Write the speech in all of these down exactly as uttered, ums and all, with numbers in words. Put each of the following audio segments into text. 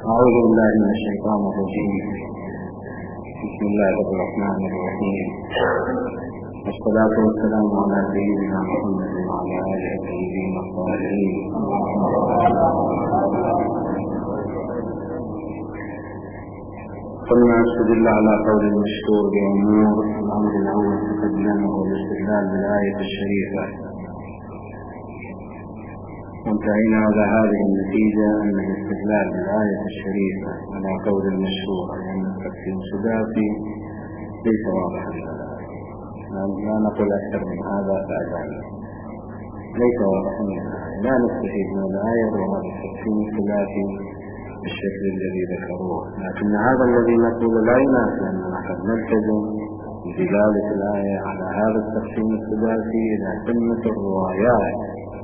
أعوذ بالله من الشيطان الرجيم. بسم الله الرحمن الرحيم، والصلاة والسلام على سيدنا محمد وعلى آله الطيبين الطاهرين. قلنا نستدل على قول المشهور بأمور. الأمر الأول تقدم هو الاستدلال بالآية الشريفة، وانتهينا على هذه النتيجة أن الاستدلال بالآية الشريفة على قول المشهور أن التقسيم الثلاثي ليس واضحا. لا نقول أكثر من هذا فأدعنا ليس واضحا. لا نستفيد من الآية وهذا التقسيم الثلاثي بالشكل الذي ذكروه، لكن هذا الذي نقول لا يناسب أننا قد نلتزم بدلالة الآية على هذا التقسيم الثلاثي إلى قمة الروايات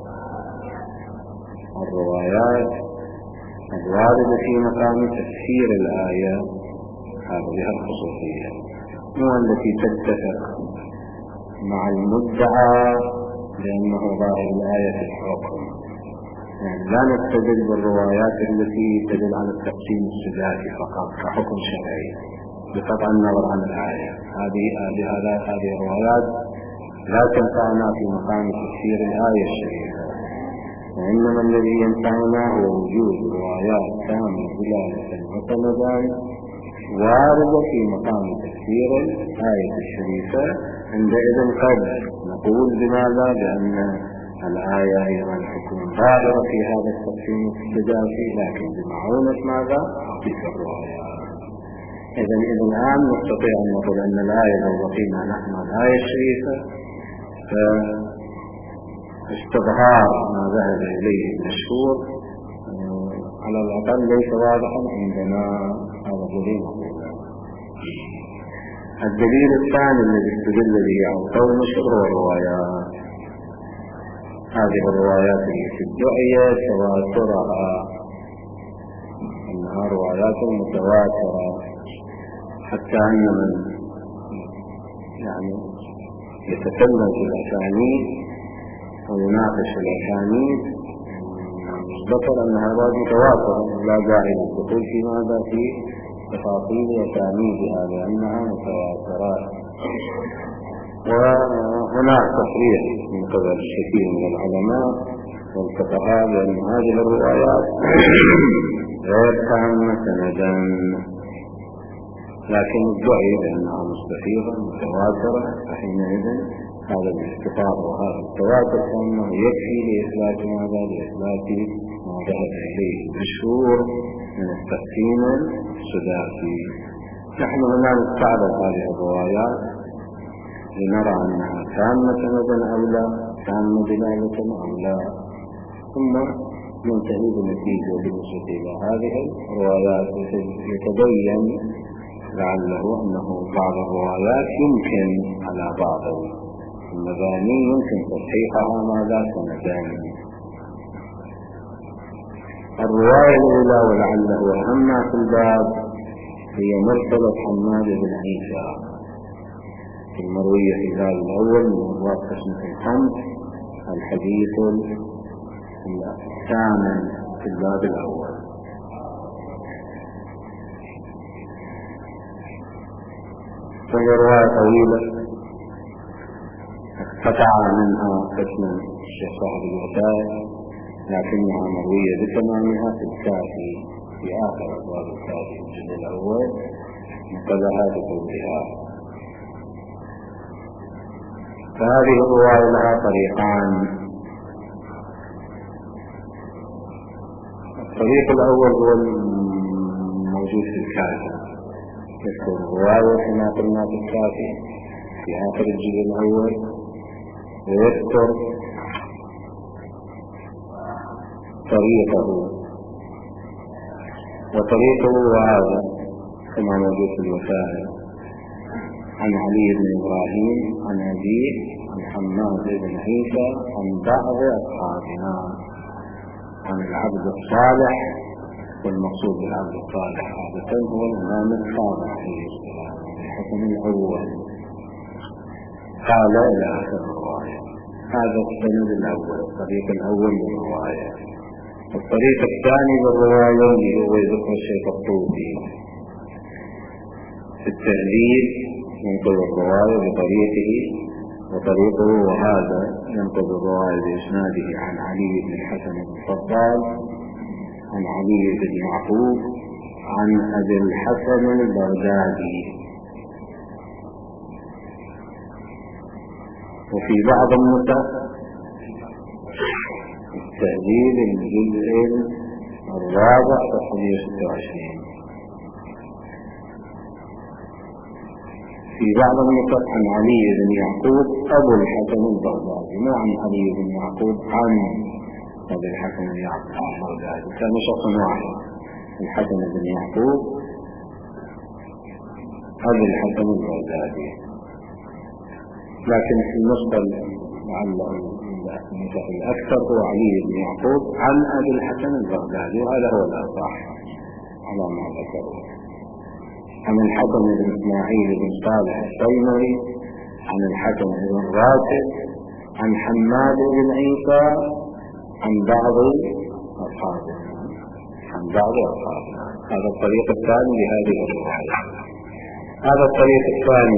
الروايات الواردة في مقام تفسير الآية، هذه الخصوصية مو التي تتفق مع المدعى لأنه ظاهر الآية في الحكم. يعني لا نستدل بالروايات التي تدل على التقسيم الثلاثي فقط كحكم شرعي بقطع النظر عن الآية. هذه هذه الروايات لا تنفعنا في مقام تفسير الآية الشريفة، وإنما الذي ينفعنا هو وجود روايات كاملة دلالة مستندة واردة في مقام تفسير الآية الشريفة. عندئذ قد نقول بماذا؟ بأن الآية أيضا تكون ظاهرة في هذا التقسيم الثلاثي، لكن بمعونة ماذا؟ تلك الروايات. إذن إذن الآن نستطيع أن نقول أن الآية لو بقينا نحن الآية الشريفة فاستظهار ما ذهب إليه المشهور على الأقل ليس واضحا عندنا. هذا دليل. الدليل الثاني الذي استدل به على قول المشهور هو الروايات. هذه الروايات التي ادعي تواترها أنها روايات متواترة، حتى أن من يعني يتكلم في الأسانيد ويناقش الأسانيد ذكر أن هذا متواتر، لا داعي للدخول في ماذا في تفاصيل أسانيدها لأنها متواترات. وهناك تصريح من قبل الكثير من العلماء والفقهاء بأن هذه الروايات غير تامة سندا، لكن ادعي بأنها مستفيضة متواترة، فحينئذ هذا الاستفاضة وهذا التواتر كأنه يكفي لإثبات ماذا؟ لإثبات ما ذهب إليه المشهور من التقسيم الثلاثي. نحن هنا نستعرض هذه الروايات لنرى أنها تامة سندا أو لا، تامة دلالة أو لا، ثم ننتهي بنتيجة بالنسبة إلى هذه الروايات. يتبين لعله أنه بعض الروايات يمكن على بعض المباني يمكن تصحيحها ماذا؟ سندان. الرواية الأولى ولعله أهمها في الباب هي مرسلة حماد بن عيسى المروية في الباب الأول من أبواب قسمة الخمس، الحديث الثامن في الباب الأول. وهي رواية طويلة قطع منها قسم الشيخ صاحب الوفاء، لكنها مروية بتمامها في الكافي في آخر أبواب الكافي في الجزء الأول مقبلها بطولها. فهذه الرواية لها طريقان. الطريق الأول هو الموجود في الكافي، يذكر الرواية كما قلنا في الكافي في آخر الجزء الأول، ويذكر طريقه، وطريقه هذا كما موجود في الوسائل عن علي بن إبراهيم عن أبيه عن حماد بن عيسى عن بعض أصحابنا عن العبد الصالح. والمقصود بالعبد الصالح عادة هو الإمام الصالح عليه السلام الحكم الأول. قال إلى آخر الرواية. هذا السند الأول، الطريق الأول للرواية. الطريق الثاني بالرواية هو ذكر الشيخ الطوسي في التهذيب، ينقل الرواية بطريقه وطريقه، وهذا ينقل الرواية بإسناده عن علي بن الحسن بن فضال عن علي بن يعقوب عن أبي الحسن البغدادي. وفي بعض النسخ التهذيب الجزء الرابع صفحة ستة وعشرين، في بعض النسخ عن علي بن يعقوب أبو الحسن البغدادي، مو عن علي بن يعقوب عن أبي الحسن البغدادي، كان شخص واحد الحسن بن يعقوب أبو الحسن البغدادي. لكن في النسخة الأكثر هو علي بن يعقوب عن أبي الحسن البغدادي، وهذا هو الأصح على ما ذكروا. عن الحسن بن إسماعيل بن صالح التيمري عن الحسن بن راشد عن حماد بن عيسى عن بعض أصحابه عن بعض أصحابه. هذا الطريق الثاني لهذه الرواية. هذا الطريق الثاني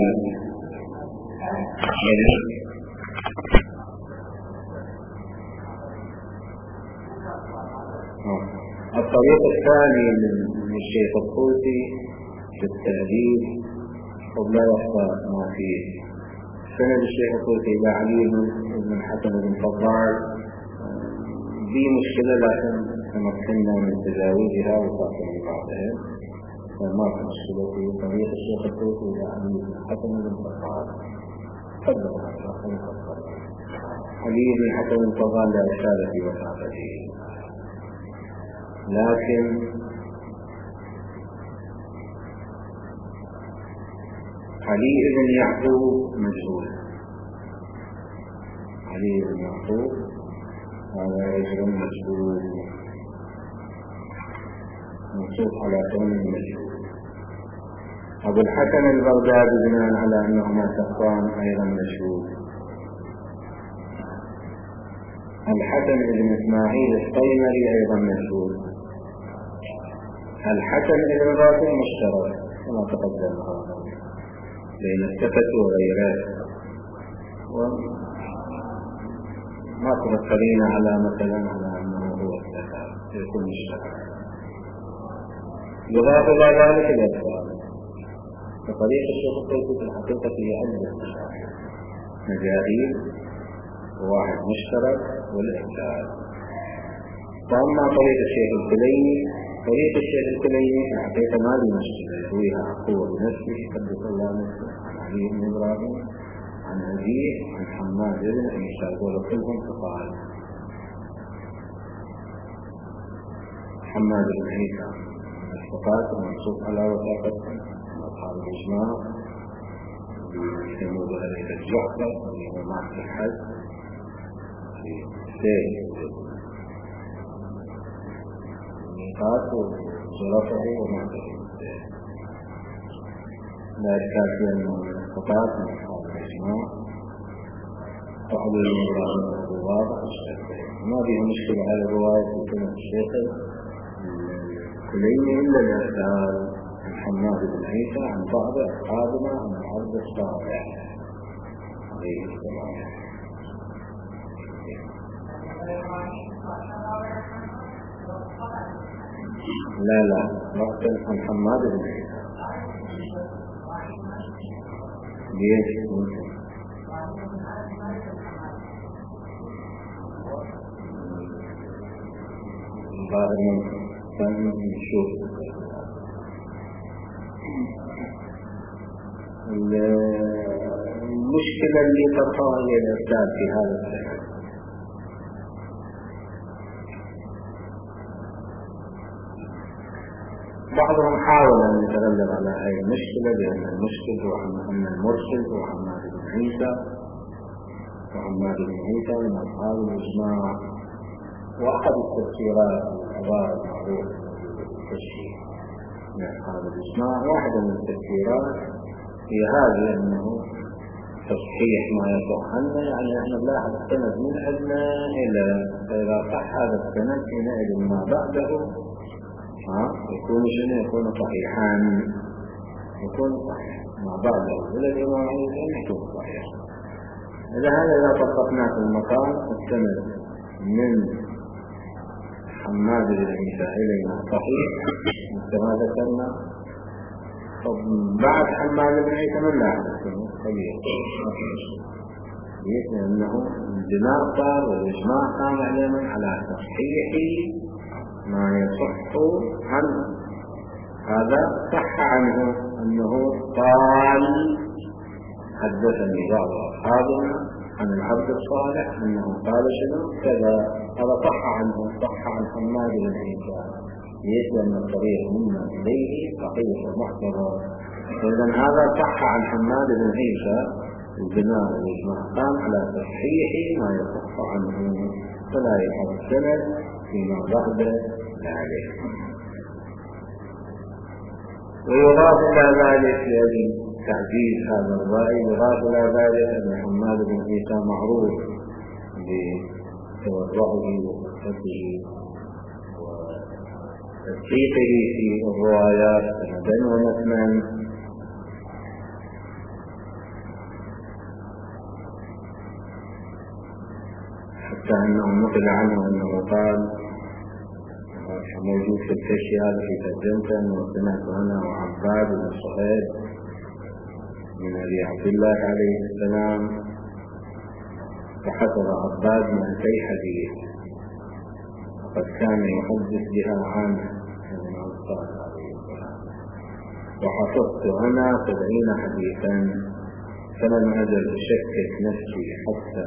الطريق الثاني من الشيخ الطوسي في التهذيب، قد لا يخفى ما فيه. سند الشيخ الطوسي إلى علي بن الحسن بن فضال في مشكلة، لكن تمكنا من تجاوزها وفاقنا بعضها، فما في مشكلة في طريق الشيخ الطوسي إلى علي بن الحسن بن فضال. علي بن الحسن بن فضال لا إشكال في وفاته، لكن علي بن يعقوب مجهول. علي بن يعقوب هذا رجل مجهول منصوب على كون مجهول. أبو الحسن البغدادي بناء على أنهما شخصان أيضا مجهول. الحسن بن إسماعيل التيمري أيضا مجهول. الحسن بن راشد مشترك كما تقدم هذا بين الثقة وغيره، وما تذكرين على مثلا على أنه هو الثقة يكون مشترك. يضاف إلى ذلك الأسباب. فطريق الشيخ الطوسي في الحقيقة هي عدة مجاهيل وواحد مشترك والإحسان. فأما طريق الشيخ الكليني، طريق الشيخ الكليني في الحقيقة ما لي مشكلة، يرويها هو بنفسه قدس الله نفسه عن علي بن إبراهيم عن أبيه عن حماد بن عيسى، يقول كلهم فقال حماد بن عيسى الفقات المنصوب على وثاقتهم أصحاب الإجماع يسموه بهذه الجحفة وهي معه الحج في سير ميقات وجرفه ومعته لا إشكال في أنه من الفقات من أصحاب الإجماع وحلول المراد الواضح ما فيه مشكلة على الرواية في كلمة الشيخ كليني إلا الأسئلة حماد بن عيسى عن بعض أصحابنا عن العبد الصالح عليه السلام. لا لا وقت عن حماد بن عيسى ليش ممكن بعد من نشوف المشكلة اللي تطرها هي الإرسال في هذا السنة. بعضهم حاول أن يتغلب على هذه المشكلة بأن المشكل هو أن المرسل هو حماد بن عيسى، وحماد بن عيسى من أصحاب الإجماع، وأحد التفسيرات العبارة المعروفة بالتشريع من أصحاب الإجماع واحدة من التفسيرات هي هذه أنه تصحيح ما يصح عنا، يعني احنا نلاحظ السند من عندنا إلى فإذا صح هذا السند حينئذ ما بعده ها يكون شنو؟ يكون صحيحا، يكون صحيح ما بعده إلى الإمام عليه يكون صحيح. إذا هذا إذا طبقنا في المقام السند من حماد بن عيسى إلينا صحيح مثل ما ذكرنا. طب بعد حماد بن عيسى من لاحظ السند صحيح لأنه الجماع صار والإجماع قام علما على تصحيح ما يصح عنه. هذا صح عنه أنه قال حدثني بعض أصحابنا عن العبد الصالح أنه قال شنو كذا، هذا صح عنه، صح عن حماد بن عيسى لأن الطريق منا إليه صحيح ومحتضر. إذا هذا صح عن حماد بن عيسى البناء والإجماع قام على تصحيح ما يصح عنه، فلا يحب السند فيما بعد ذلك. ويضاف إلى ذلك يعني تعزيز هذا الرأي، يضاف إلى ذلك أن حماد بن عيسى معروف بتورعه وصفته وتدقيقه في الروايات سندا ومتنا، حتى أنه نقل عنه أنه قال موجود في الكشف هذا في ترجمته أنه سمعت أنا وعباد بن صهيب من أبي عبد الله عليه السلام فحفظ عباد مئتي حديث وقد كان يحدث بها عنه من عباد عليه السلام، وحفظت أنا سبعين حديثا فلم أزل أشكك نفسي حتى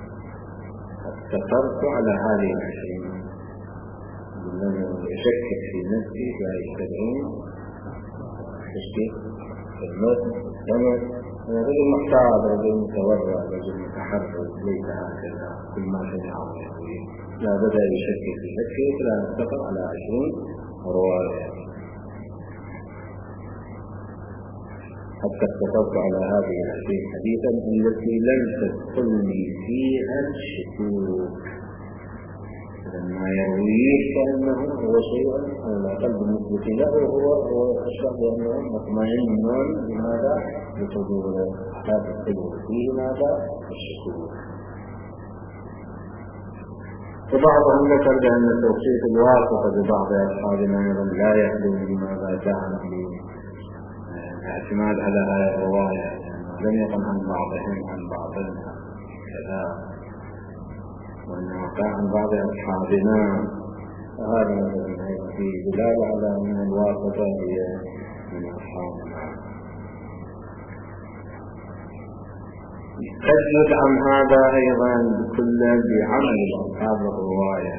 استقرت على هذه العشرين، لأنه أشكك في نفسي في هذه السبعين تشكيك في الموت السند. أنا رجل محتاط، رجل متورع، رجل متحرك، ليس هكذا كل ما سمعه يقول، لا بدأ يشكك في نفسه فلا استقر على عشرين رواية حتى استقرت على هذه العشرين حديثا التي لم تدخلني فيها الشكوك. لما يرويه فإنه هو شيء على الأقل بالنسبة له هو هو أشرح بأنه مطمئن لماذا؟ لحضور لا تدخله فيه ماذا؟ الشكوك. وبعضهم ذكر بأن التوصيف الواثق ببعض أصحابنا أيضا لا يخدم لماذا جعل الاعتماد على هذه الرواية لم يقم عن بعضهم عن بعضهم كذا، وأنه كان عن بعض أصحابنا، فهذا في دلالة على أن الواسطة هي من أصحابنا. قد يدعم هذا أيضا بكل بعمل أصحاب الرواية،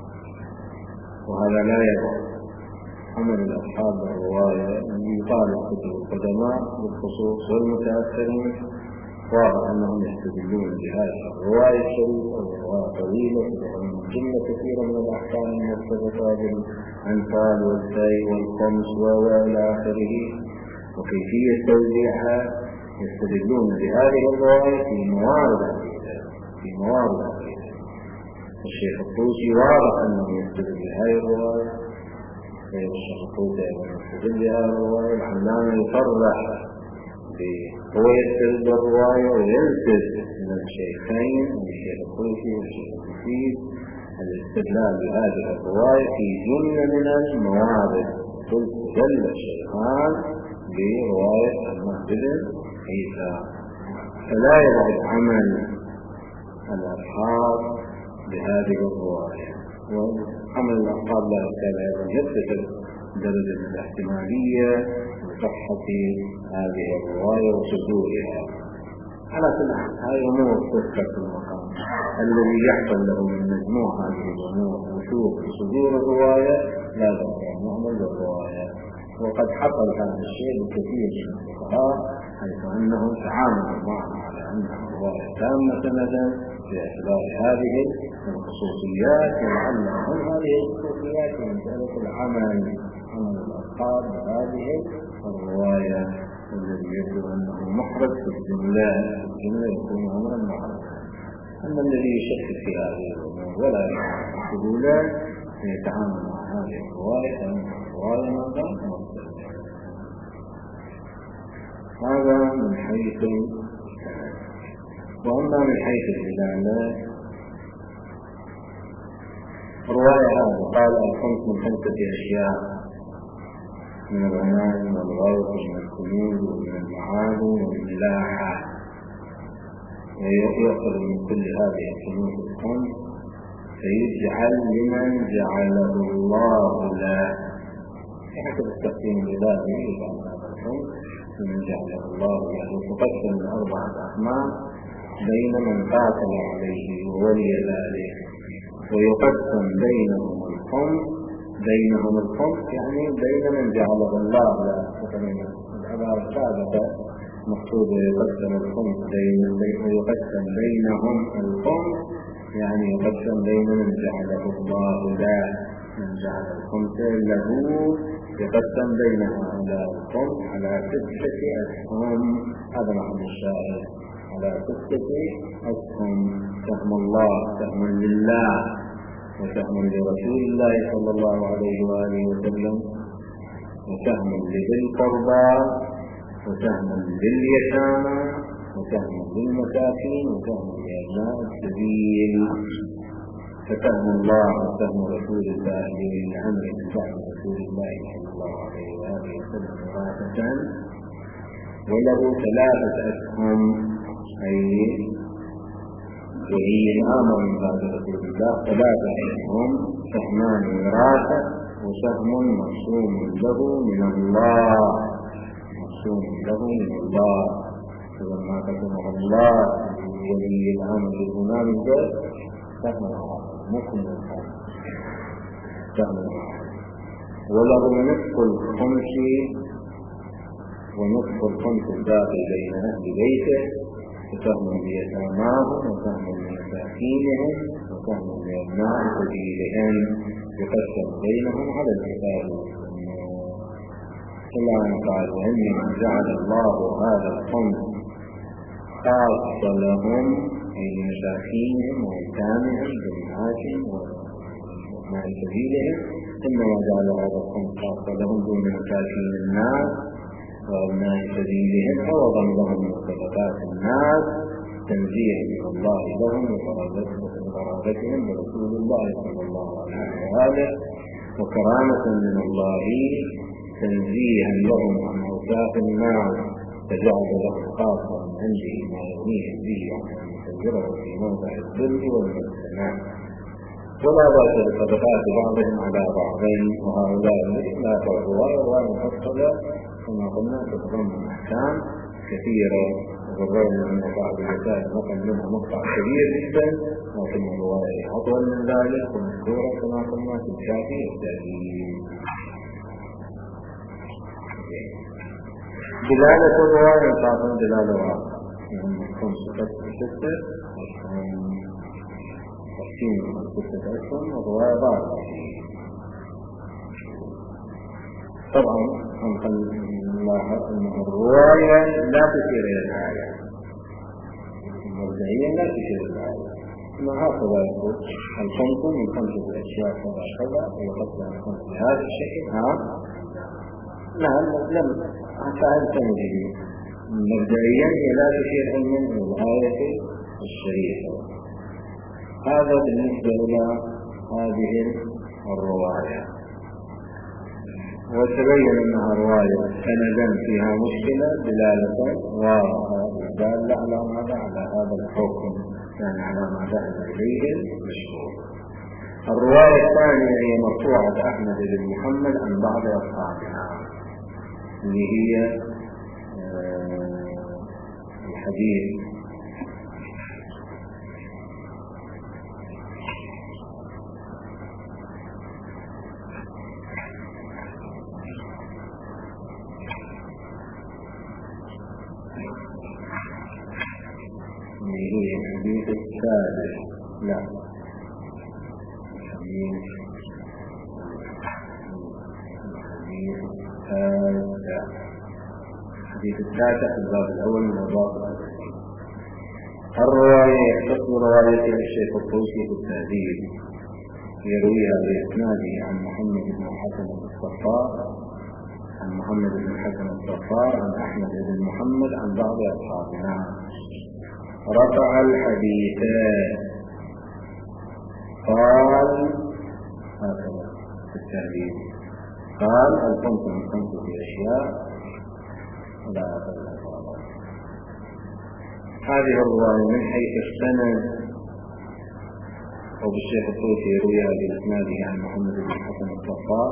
وهذا لا يدعم عمل الأصحاب الرواية يقال الكتب القدماء بالخصوص والمتأثرين، واضح أنهم يستدلون بهذه الرواية الشريفة والرواية طويلة تدعون جملة كثيرة من الأحكام المرتبطة بالأنفال والسيء والخمس وإلى آخره وكيفية توزيعها، يستدلون بهذه الرواية في موارد في موارد الشيخ الطوسي واضح أنه يستدل بهذه الرواية، الشيخ الطوسي يستدل بهذه الرواية، العلامة يصرح هو يستدل بالرواية وينسب من الشيخين من الشيخ الطوسي والشيخ المفيد الاستدلال بهذه الرواية في جملة من الموارد. قلت جل الشيخان برواية حماد بن عيسى، فلا يبعد عمل الأصحاب بهذه الرواية، وعمل الأصحاب لا يزال أيضا يتصل درجة الاحتمالية وصحة هذه الرواية وصدورها. على كل حال هذه أمور تذكر في المقام الذي يحصل له من مجموع هذه الأمور وشوف صدور الرواية لا بد أن نعمل بالرواية، وقد حصل هذا الشيء بكثير من الفقهاء حيث أنهم تعاملوا معنا على أنها رواية تامة سندا باعتبار هذه الخصوصيات، ولعلهم من هذه الخصوصيات من مسألة العمل عمل الأصحاب بهذه الرواية الذي يبدو أنه محرج في الجملة الجملة يكون أمرا محرجا. أما الذي يشكك في هذه الأمور ولا يعرف يتعامل مع هذه الرواية الرواية ماذا؟ هذا من حيث السند. وأما من حيث الدلالة الرواية هذا قال الخمس من خمسة أشياء من الغنائم والغوث ومن الكنوز ومن المعادن والملاحة، ويأخذ من كل هذه الكنوز الخمس فيجعل لمن جعله الله له حسب التقسيم الإلهي يجعل هذا الخمس لمن جعله الله له. تقسم لأربعة أقسام بين من قاتل عليه وولي ذلك، ويقسم بينهم الخمس بينهم الخمس يعني بين من جعله الله له. العبارة السابقة مكتوب يقسم الخمس بين ويقسم بينهم الخمس يعني يقسم بين من جعله الله له. من جعل الخمس له يقسم بين هؤلاء الخمس على ستة أسهم. هذا محل الشاهد، على ستة أسهم: سهم الله، سهم لله، وسهم لرسول الله صلى الله عليه وآله وسلم، وسهم لذي القربى، وسهم لليتامى، وسهم للمساكين، وسهم لأبناء السبيل. فسهم الله وسهم رسول الله للعمل بسهم رسول الله صلى الله عليه وآله وسلم وراثة، وله ثلاثة أسهم أي وهي الأمر من بعد رسول الله ثلاثة أسهم: سهمان وراثة، وسهم مقسوم له من الله مقسوم له من الله. فلما قسمه الله ولي الأمر الإمام الجاد سهم مكمل سهم، وله نصف الخمس ونصف الخمس الباقي بين أهل بيته، وسهم ليتاماهم، وسهم لمساكينهم، وسهم لأبناء سبيلهم، يقسم بينهم على الكتاب والسنة. إلا أن قال: وإنما جعل الله هذا الخمس خاصة لهم أي لمساكينهم وأيتامهم وبناتهم وأبناء سبيلهم. إنما جعل هذا الخمس خاصة لهم دون مساكين الناس وأبناء سبيلهم، عوضا لهم من صدقات الناس تنزيها من الله لهم وقرابتهم برسول الله صلى الله عليه وآله، وكرامة من الله تنزيها لهم عن أوصاف الناس، فجعل له خاصة من عنده ما يغنيه به عن أن يسجره في موضع الذل والمسكنة. ولا بأس بصدقات بعضهم على بعضين، وهؤلاء لا تعرضوا ولا مفصلة كما قلنا تتضمن أحكام كثيرة، وغير من بعض الرسائل نقل منها مقطع كبير جدا، لكن الرواية أطول من ذلك ومذكورة كما قلنا في الكافي والتأكيد. دلالة الرواية تعطي دلالة واضحة، يعني خمس ستة تقسيم ستة أسهم والرواية ضابطة. طبعا نلاحظ أن الرواية لا تشير إلى الآية، المرجعية لا تشير إلى الآية، ما هكذا يقول: الخمس من خمسة أشياء كذا كذا ويقسم من خمس بهذا الشكل. ها نعم، لم أفعل تنجي مبدئيا لا تشير علما إلى الآية الشريفة. هذا بالنسبة إلى هذه الرواية. وتبين أنها رواية سندا فيها مشكلة دلالة واضحة دالة على ماذا؟ على هذا الحكم، يعني على ما ذهب إليه المشهور. الرواية الثانية هي مرفوعة أحمد بن محمد عن بعض أصحابها، اللي هي الحديث هي الحديث السادس لا الحديث الحديث السادس الحديث التاسع في الباب الأول من أبواب الحديث. الرواية يختص برواية الشيخ الطوسي في التهذيب، يرويها بإسناده عن محمد بن الحسن الصفار عن محمد بن الحسن الصفار عن أحمد بن محمد عن بعض أصحابنا. رفع الحديث قال هكذا في التهذيب، قال الخمس من خمس في أشياء لا أقل. هذه الرواية من حيث السند أو بالشيخ الطوسي يرويها بإسناده عن محمد بن الحسن الصفار.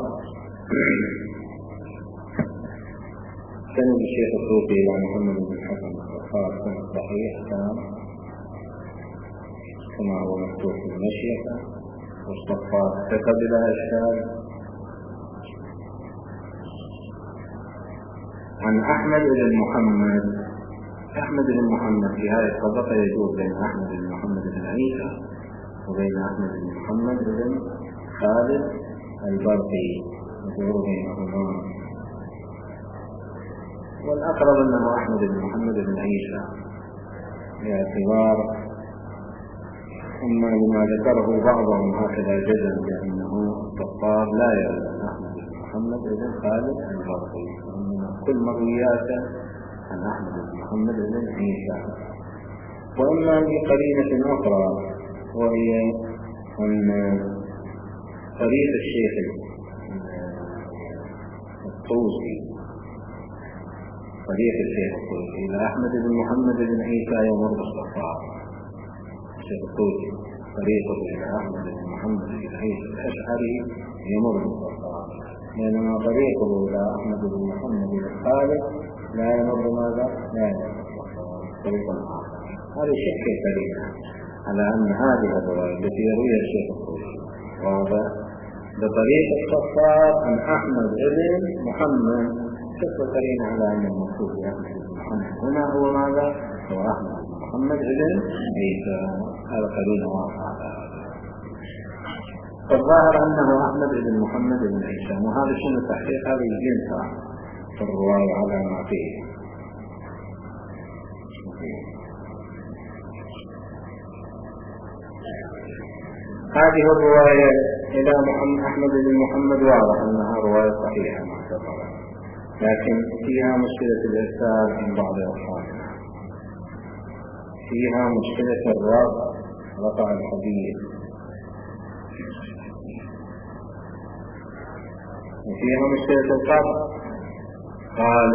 سند الشيخ الطوسي إلى محمد بن الحسن الصفار سند صحيح كان كما هو مكتوب في المشيخة، والصفار ارتكب لها إشكال. عن أحمد بن محمد، أحمد بن محمد في هذه الطبقة يجوز بين أحمد بن محمد بن عيسى وبين أحمد بن محمد بن خالد البرقي، يجوز بينهما، والأقرب أنه أحمد بن محمد بن عيسى، باعتبار أما لما ذكره بعضهم هكذا جزم بأنه الصفار لا يرد عن أحمد بن محمد بن خالد البرقي، وإنما كل مروياته عن أحمد بن محمد بن عيسى. وإما بقرينة أخرى، وهي أن طريق الشيخ الطوسي طريق الشيخ الطوسي إلى أحمد بن محمد بن عيسى يمر بالصفار. الشيخ الطوسي طريقه إلى أحمد بن محمد بن عيسى الأشعري يمر بالصفار، بينما طريقه إلى أحمد بن محمد بن خالد لا يمر ماذا؟ لا يمر طريقا آخر. هذا شك كريم على أن هذه الرواية التي يرويها الشيخ الطوسي واضح بطريق الصفار عن أحمد بن محمد، شك كريم على أن المقصود بأحمد بن محمد هنا هو ماذا؟ هو أحمد بن محمد بن عيسى. هذا قرين واضح على هذا. فالظاهر أنه أحمد بن محمد بن عيسى، وهذا شنو التحقيق؟ هذا ينفع في الرواية على ما فيه. هذه الرواية إلى محمد أحمد بن محمد واضح أنها رواية صحيحة معتبرة، لكن فيها مشكلة الإرسال عن بعض أصحابنا، فيها مشكلة الرفع رفع الحديث، وفيها مشكلة القطع. قال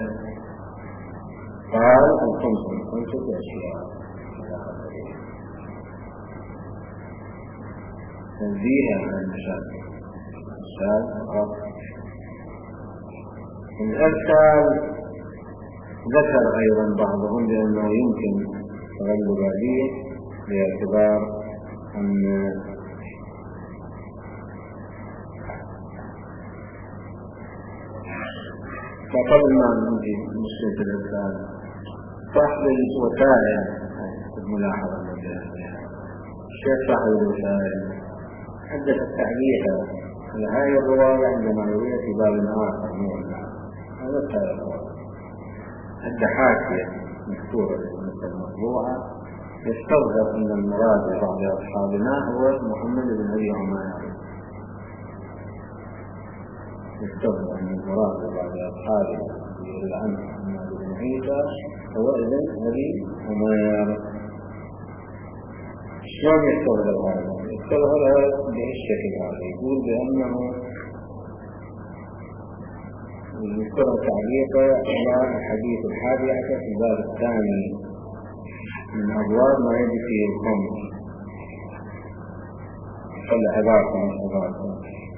قال الخمس من خمسة أشياء تنزيها عن المشاكل. المشاكل رفع الإرسال. ذكر أيضا بعضهم بأنه يمكن تغلب عليه باعتبار أن فقبل ما نجي مشكلة الإرسال صاحب الوسائل الملاحظة الشيخ صاحب الوسائل حدث التعليق على هذه الرواية عندما يرويها في باب آخر مولى. هذا التعليق عند حاشية مكتوبة مثل المطبوعة يستظهر أن المراد ببعض أصحابنا هو محمد بن أبي عمير، يستظهر أن المراد ببعض أصحابنا يقول عنه محمد بن عيسى هو ابن أبي عمير. شلون يستظهر هذا؟ يستظهر بهالشكل هذا، يقول بأنه يذكر تعليقه على الحديث الحادي عشر في الباب الثاني من أبواب ما يجب فيه الخمر. خلى عبارة عن عبارة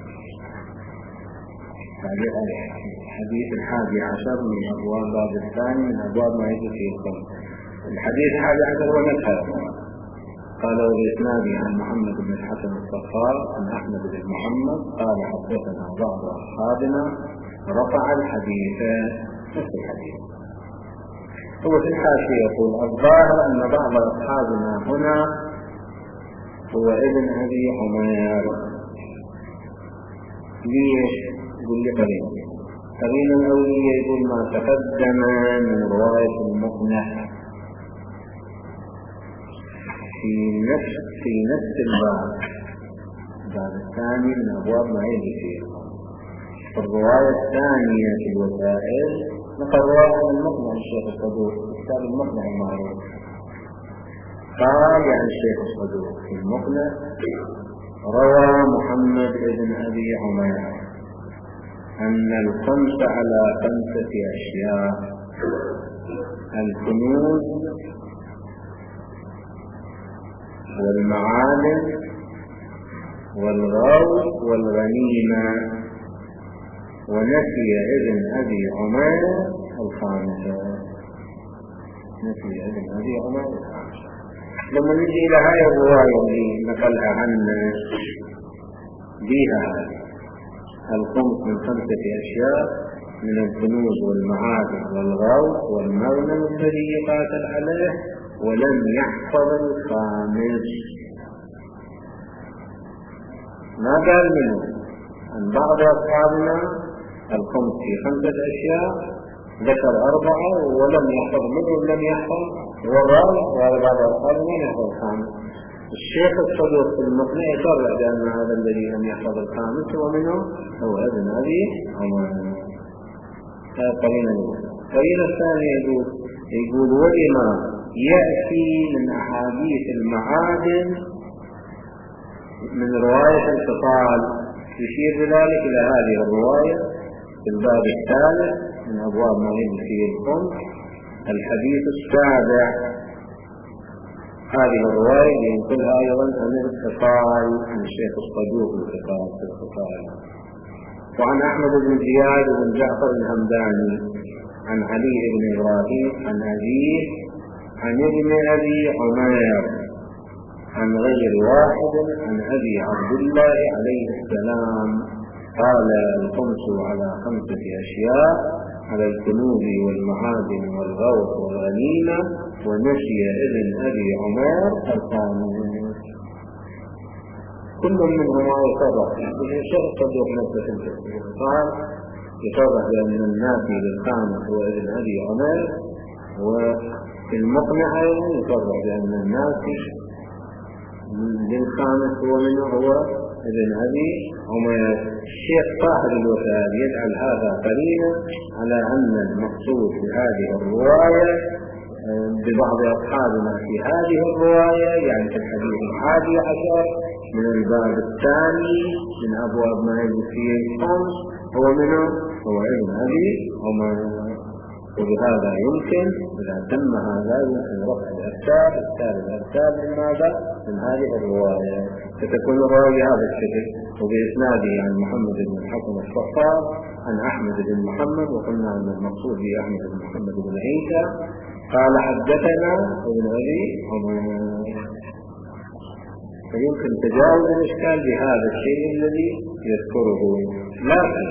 تعليق على الحديث الحادي عشر من أبواب الباب الثاني من أبواب ما يجب فيه الخمر. الحديث الحادي عشر هو نكهة، قالوا بإسناده عن محمد بن الحسن الصفار عن أحمد بن محمد قال حدثنا بعض أصحابنا رفع الحديث نفس الحديث. هو في الحاشية يقول الظاهر أن بعض أصحابنا هنا هو ابن أبي عمير. ليش؟ يقول لي قريب قرين الأولية يقول ما تقدم من رواية المقنع في نفس في نفس الباب الباب الثاني من أبواب ما يجي فيه. الرواية الثانية في الوسائل نقل رواية المقنع الشيخ الصدوق كتاب المقنع المعروف. قال يعني الشيخ الصدوق في المقنع روى محمد بن أبي عمير أن الخمس على خمسة أشياء: الكنوز والمعادن والغوث والغنيمة، ونسي ابن أبي عمير الخامسة. نسي ابن أبي عمير الخامسة. لما نجي إلى هاي الرواية اللي نقلها عنا بها الخمس من خمسة أشياء: من الكنوز والمعادن والغوث والمغنم الذي يقاتل عليه، ولم يحفظ الخامس. ما قال منه عن بعض أصحابنا الخمس في خمسة أشياء، ذكر أربعة ولم يحفظ منهم لم يحفظ والغوث، وهذا بعض أصحابنا يحفظ الخامس. الشيخ الصدوق في المقنع يقرر بأن هذا الذي لم يحفظ الخامس هو منه هو ابن أبي عمير. هذا قرينة الأولى. قرينة الثانية يقول يقول ولما يأتي من أحاديث المعادن من رواية الفصال، يشير بذلك إلى هذه الرواية في الباب الثالث من أبواب ما يجي فيه الخمس، الحديث السابع. هذه الرواية ينقلها أيضا عن الفصال عن الشيخ الصدوق الفصال في الفصال، وعن أحمد بن زياد بن جعفر الهمداني عن علي بن إبراهيم عن أبيه عن ابن أبي عمير عن غير واحد عن أبي عبد الله عليه السلام قال: الخمس على خمسة أشياء: على الكنوز والمعادن والغوث والغنيمة، ونسي ابن أبي عمير الخامس. كل منهما يصرح الشيخ الصدوق نفسه في الفصال يصرح بأن النافي للخامس هو ابن أبي عمير، وفي المقنع يصرح بأن النافي للخامس هو منه هو ابن أبي عمير. الشيخ صاحب الوفاء يجعل هذا قرينا على أن المقصود في هذه الرواية ببعض أصحابنا في هذه الرواية، يعني في الحديث الحادي عشر من الباب الثاني من أبواب ما يجي فيه الخمس، هو منه هو ابن أبي عمير. وبهذا يمكن إذا تم هذا يمكن رفع الأرسال الأرسال الأرسال من ماذا؟ من هذه الرواية. فتكون الرواية هذا الشكل، وبإسناده عن محمد بن الحسن الصفار عن أحمد بن محمد، وقلنا أن المقصود به أحمد بن محمد بن عيسى قال: حدثنا ابن أبي عمير. فيمكن تجاوز الإشكال بهذا الشيء الذي يذكره. لكن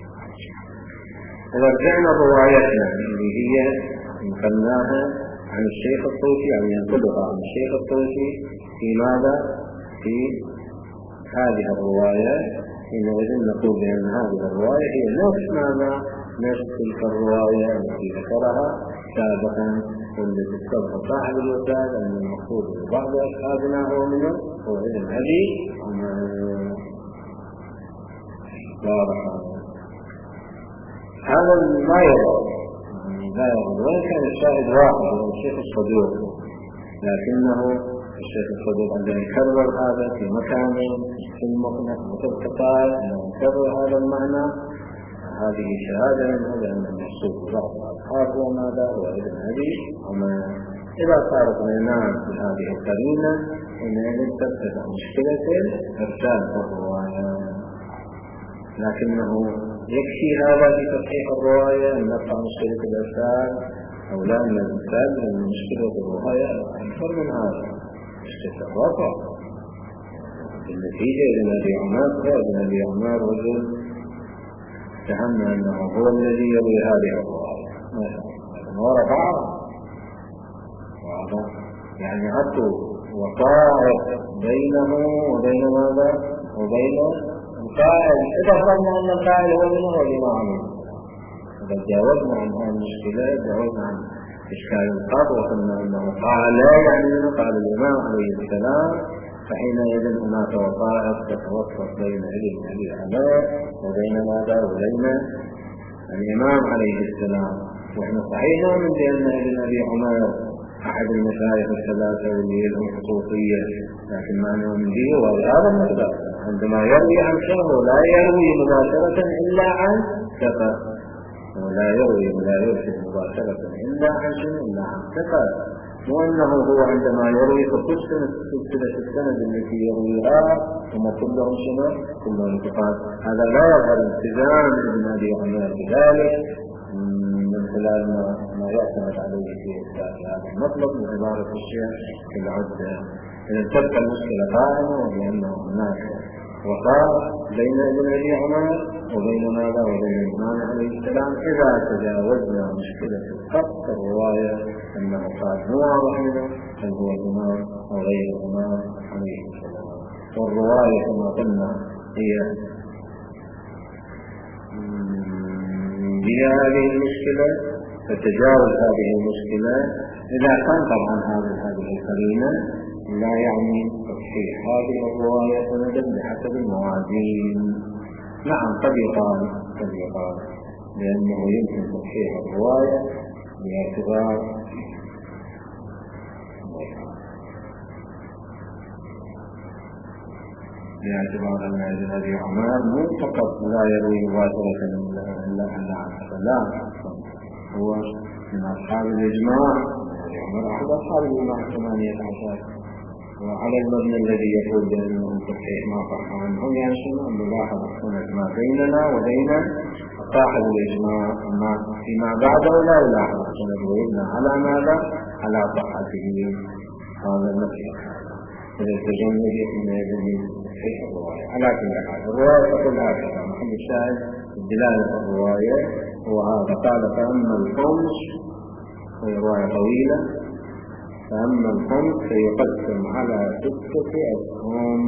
إذا رجعنا روايتنا اللي هي نقلناها عن الشيخ الطوسي، يعني ينقلها عن الشيخ الطوسي في ماذا؟ في هذه الرواية، حينئذ نقول بأن هذه الرواية هي نفس ماذا؟ نفس تلك الرواية التي ذكرها سابقا والتي استبقى صاحب الوسائل أن المقصود ببعض أصحابنا هو منه هو ابن أبي عمير. بارك الله. هذا ما يضر لا يضر، وإن كان الشاهد واحد هو الشيخ الصدوق، لكنه الشيخ الصدوق عندما يكرر هذا في مكان في المقنع وتبقى يكرر هذا المعنى، هذه شهادة منه لأن المقصود بعض الأصحاب هو ماذا؟ هو ابن أبي عمير. إذا صارت بينان في هذه القرينة حينئذ ترتفع مشكلة إرسال الرواية، لكنه يكفي هذا في تصحيح الرواية أن نرفع مشكلة الإرسال أو لا من الإرسال، لأن مشكلة الرواية أكثر من هذا، مشكلة الرفع. بالنتيجة ابن أبي عمير ابن أبي عمير رجل اتهمنا أنه هو الذي يروي هذه الرواية، هو رفعها، يعني عدوا وقائد بينه وبين ماذا؟ وبين القائل. إذا فرضنا أن القائل هو منه والإمام، تجاوزنا عن هذه المشكلة، تجاوزنا عن إشكال القبر، وقلنا أنه قال لا يعني قال الإمام عليه السلام، فحينئذ هناك وظائف تتوسط بين علم أبي عمار وبين ماذا وبين الإمام عليه السلام. وإحنا صحيح من بأن ابن أبي عمار أحد المشايخ الثلاثة واللي لهم خصوصية، لكن ما نؤمن به وهذا المقدار عندما يروي عن شيخ لا يروي مباشرة إلا عن ثقة، ولا يروي ولا يرشد مباشرة إلا عن شيء إلا عن ثقة، وأنه هو عندما يروي فقسم سلسلة السند التي يرويها ثم كلهم شنو كلهم ثقات. هذا لا يظهر التزام ابن أبي عمار بذلك من خلال ما يعتمد عليه في إثبات هذا المطلب من عبارة الشيخ في العدة. إذا تبقى المشكلة قائمة، وبأنه هناك وقاء بين ابن أبي عمار وبين ماذا وبين الإمام عليه السلام. إذا تجاوزنا مشكلة الخط الرواية أنه قال هو واضح منه هل هو الإمام أو غير الإمام عليه السلام. والرواية كما قلنا هي هي هذه المشكلة، فتجاوز هذه المشكلة إذا كان طبعا هذه هذه القرينة لا يعني تصحيح هذه الرواية سندا بحسب الموازين. نعم قد يقال قد يقال لأنه يمكن تصحيح الرواية باعتبار باعتبار أن ابن أبي عمار مو فقط لا يروي مباشرة إلا أن السلام هو من أصحاب الإجماع، عمر أحد أصحاب الإجماع ثمانية عشر، وعلى المبنى الذي يقول بأنه تصحيح ما صح عنهم يعني شنو نلاحظ السند ما بيننا وبين صاحب الإجماع، أما فيما بعده لا يلاحظ السند ويبنى على ماذا؟ على صحته. هذا المسلك إذا التجنب إلى جميع تصحيح الرواية. على كل حال الرواية تقول هكذا محل الشاهد دلالة الرواية هو هذا. قال فأما الخمس، وهي رواية طويلة، فأما الخمس فيقسم على ستة أسهم: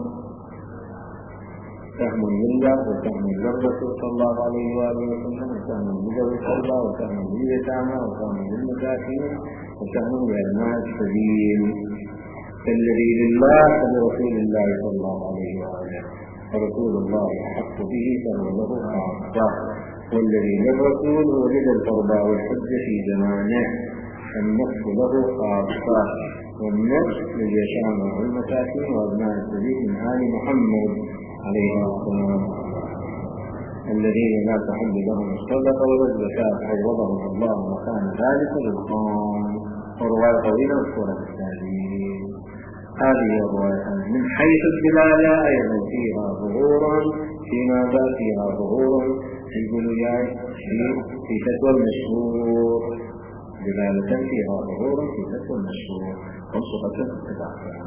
سهم لله، وسهم للرسول صلى الله عليه وآله وسلم، وسهم لذوي القربى، وسهم لليتامى، وسهم للمساكين، وسهم لأبناء السبيل. فالذي لله فلرسول الله صلى الله عليه وآله، فرسول الله أحق به فهو له خاصة، والذي للرسول هو لذي القربى والحج في زمانه، النصف له خاصة، والنصف لليتامى والمساكين وأبناء السبيل من آل محمد عليه السلام الذين لا تحل لهم الصدقة ولا الزكاة عوضهم الله مكان ذلك بالقوم. ورواية طويلة والسورة الثانية. هذه الرواية من حيث الدلالة أيضا فيها ظهورا فيما ذا فيها ظهورا في الجلويات في فتوى المشهور، دلالة فيها ظهورا في فتوى المشهور وصفة اتباعها.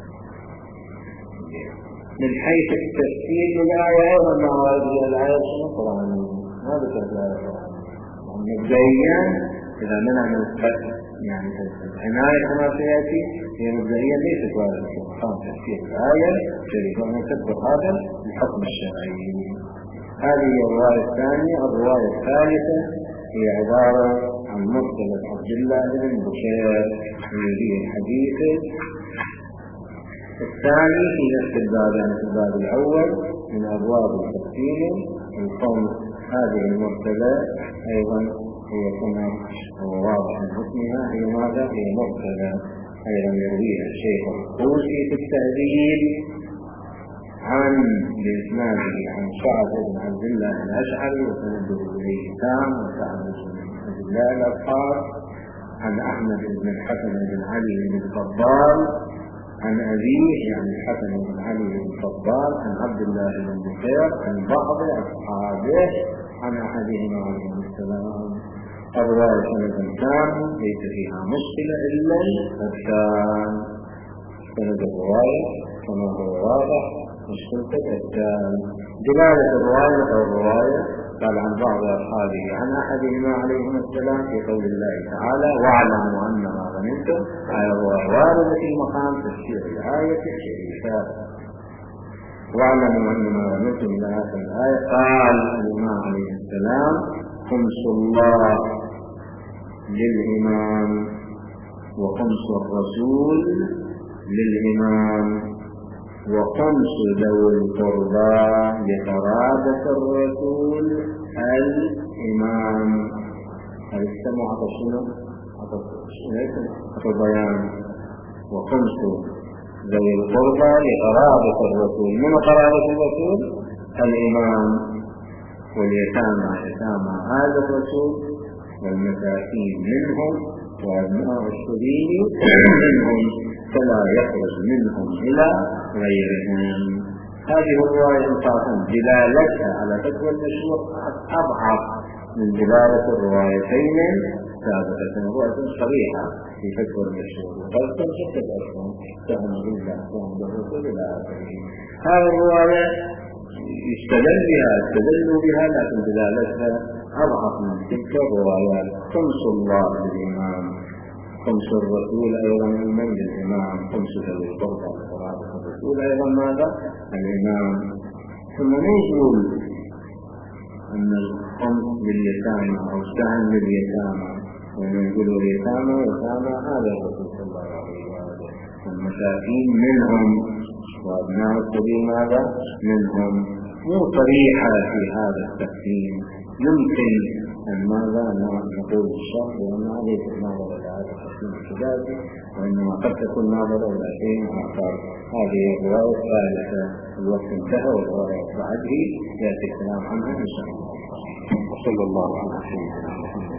من حيث التفسير للآية أيضا ما هذه الآية القرآنية، ما ذكرت الآية القرآنية مبدئيا إذا منع من الفتح يعني العناية كما سيأتي هي مبدئيا ليست واردة في مقام تفسير الآية شريف أن تكبر هذا الحكم الشرعي. هذه الرواية الثانية. الرواية الثالثة هي عبارة عن مرسلة عبد الله بن بشير في الحديث الثاني في نفس الباب، يعني في الباب الأول من أبواب التفسير القوم. هذه المرسلة أيضا هي كما هو واضح من حكمها هي ماذا؟ هي مرسلة أيضا يرويها الشيخ الطوسي في التهذيب عن بإسناده عن سعد بن عبد الله الأشعري وسنده إليه تام وسعد بن عبد الله الأصحاب عن أحمد بن الحسن بن علي بن الفضال عن أبيه يعني الحسن بن علي بن الفضال عن عبد الله بن بشير عن بعض أصحابه عن أحدهما عليه السلام. الرواية سند تام ليس فيها مشكلة إلا التام. سند الرواية كما هو واضح مشكلة التام. دلالة الرواية أو الرواية قال عن بعض أصحابه عن أحدهما عليهما السلام في قول الله تعالى واعلموا أن ما غنمتم آية واردة في مقام تفسير الآية الشريفة. واعلموا أن ما غنمتم إلى آخر الآية. قال الإمام عليه السلام خمس الله للإمام وخمس الرسول للإمام وخمس ذوي القربى لقرابة الرسول الإمام. هل استمع عطشنا عطش بيان. وخمس ذوي القربى لقرابة الرسول. من قرابة الرسول؟ الإمام واليتامى يتامى هذا الرسول والمساكين منهم وأبناء السبيل منهم فلا يخرج منهم إلى غيرهم. هذه الرواية انطاقا دلالتها على فتوى المشروع أضعف من دلالة الروايتين سابقة. رواية صريحة في فتوى المشروع وقد تنشطت أصلا فهم بالله فهم بالرسول إلى آخره. هذه الرواية يستدل بها استدلوا بها لكن دلالتها أضعف من تلك الروايات. خمس الله للإمام، خمس الرسول أيضا من للإمام، خمس ذوي القربى لقرابة الرسول أيضا ماذا؟ الإمام. ثم نقول أن الخمس لليتامى أو سهم لليتامى، ونقول اليتامى يتامى هذا الرسول صلى الله عليه وسلم، والمساكين منهم وأبناء السبيل ماذا؟ منهم. مو صريحة في هذا التقسيم. يمكن أن ماذا نقول الشرط وأنها ليست ناظرة إلى هذا التقسيم الكتابي، وإنما قد تكون ناظرة إلى شيء آخر. هذه الرواية الثالثة الوقت انتهى، والرواية بعده يأتي الكلام عنها إن شاء الله. وصلى الله على سيدنا محمد.